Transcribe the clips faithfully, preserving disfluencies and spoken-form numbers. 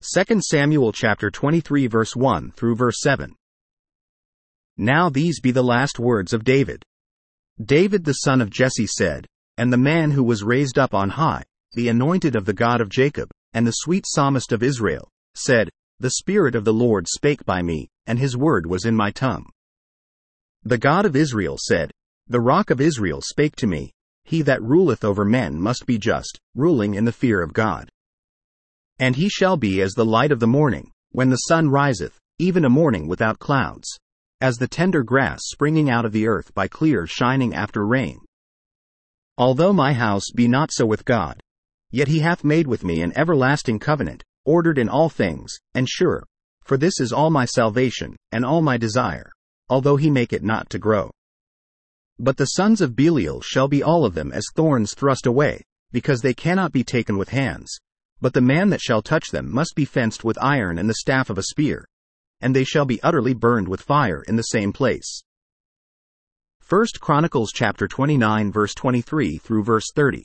Second Samuel chapter twenty-three verse one through verse seven. Now these be the last words of David. David the son of Jesse said, and the man who was raised up on high, the anointed of the God of Jacob, and the sweet psalmist of Israel, said, The Spirit of the Lord spake by me, and his word was in my tongue. The God of Israel said, The Rock of Israel spake to me, He that ruleth over men must be just, ruling in the fear of God. And he shall be as the light of the morning, when the sun riseth, even a morning without clouds, as the tender grass springing out of the earth by clear shining after rain. Although my house be not so with God, yet he hath made with me an everlasting covenant, ordered in all things, and sure, for this is all my salvation, and all my desire, although he make it not to grow. But the sons of Belial shall be all of them as thorns thrust away, because they cannot be taken with hands. But the man that shall touch them must be fenced with iron and the staff of a spear, and they shall be utterly burned with fire in the same place. First Chronicles chapter twenty-nine verse twenty-three through verse thirty.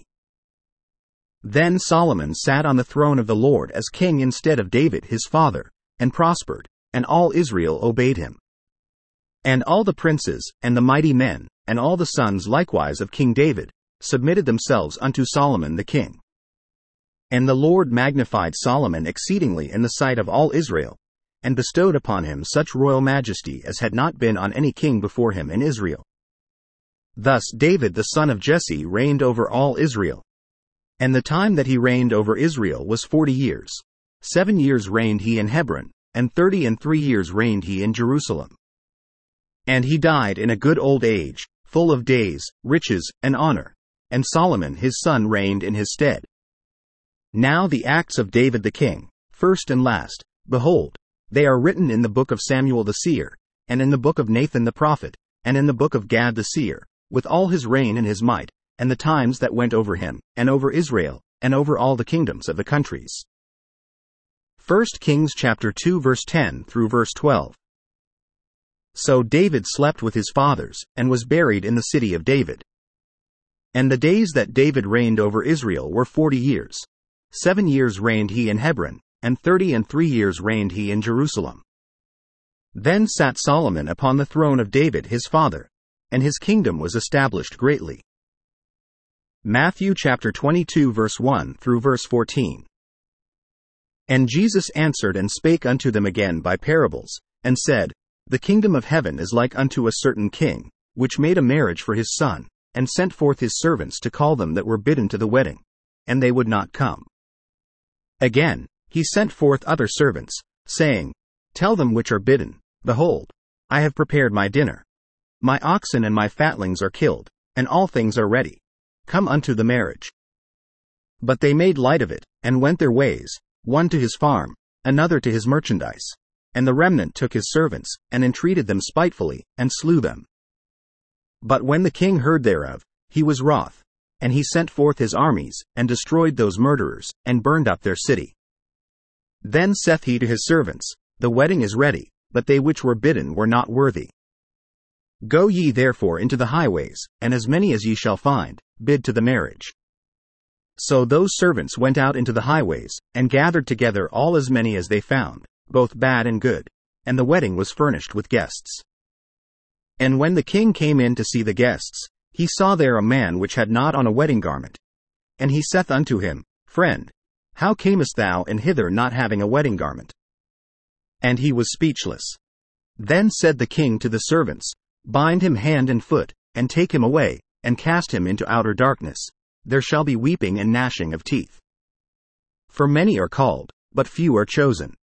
Then Solomon sat on the throne of the Lord as king instead of David his father, and prospered, and all Israel obeyed him. And all the princes, and the mighty men, and all the sons likewise of King David, submitted themselves unto Solomon the king. And the Lord magnified Solomon exceedingly in the sight of all Israel, and bestowed upon him such royal majesty as had not been on any king before him in Israel. Thus David the son of Jesse reigned over all Israel. And the time that he reigned over Israel was forty years. Seven years reigned he in Hebron, and thirty and three years reigned he in Jerusalem. And he died in a good old age, full of days, riches, and honor, and Solomon his son reigned in his stead. Now the acts of David the king, first and last, behold, they are written in the book of Samuel the seer, and in the book of Nathan the prophet, and in the book of Gad the seer, with all his reign and his might, and the times that went over him, and over Israel, and over all the kingdoms of the countries. First Kings chapter two verse ten through verse twelve. So David slept with his fathers, and was buried in the city of David. And the days that David reigned over Israel were forty years. Seven years reigned he in Hebron, and thirty and three years reigned he in Jerusalem. Then sat Solomon upon the throne of David his father, and his kingdom was established greatly. Matthew chapter twenty-two verse one through verse fourteen. And Jesus answered and spake unto them again by parables, and said, The kingdom of heaven is like unto a certain king, which made a marriage for his son, and sent forth his servants to call them that were bidden to the wedding, and they would not come. Again, he sent forth other servants, saying, Tell them which are bidden, Behold, I have prepared my dinner. My oxen and my fatlings are killed, and all things are ready. Come unto the marriage. But they made light of it, and went their ways, one to his farm, another to his merchandise. And the remnant took his servants, and entreated them spitefully, and slew them. But when the king heard thereof, he was wroth. And he sent forth his armies, and destroyed those murderers, and burned up their city. Then saith he to his servants, The wedding is ready, but they which were bidden were not worthy. Go ye therefore into the highways, and as many as ye shall find, bid to the marriage. So those servants went out into the highways, and gathered together all as many as they found, both bad and good, and the wedding was furnished with guests. And when the king came in to see the guests, he saw there a man which had not on a wedding garment. And he saith unto him, Friend, how camest thou in hither not having a wedding garment? And he was speechless. Then said the king to the servants, Bind him hand and foot, and take him away, and cast him into outer darkness. There shall be weeping and gnashing of teeth. For many are called, but few are chosen.